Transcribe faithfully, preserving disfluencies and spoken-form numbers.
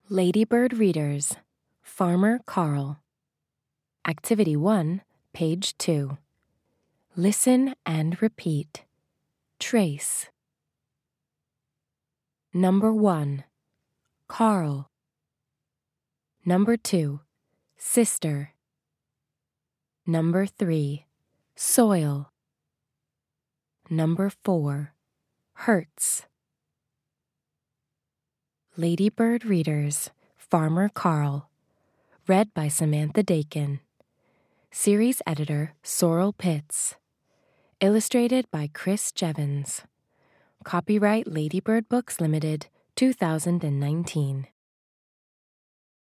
Ladybird Readers, Farmer Carl. Activity one, page two. Listen and repeat. Trace. Number one, Carl. Number two, sister. Number three, soil. Number four, hurts. Ladybird Readers, Farmer Carl. Read by Samantha Dakin. Series editor Sorrel Pitts. Illustrated by Chris Jevons. Copyright Ladybird Books Limited, two thousand nineteen.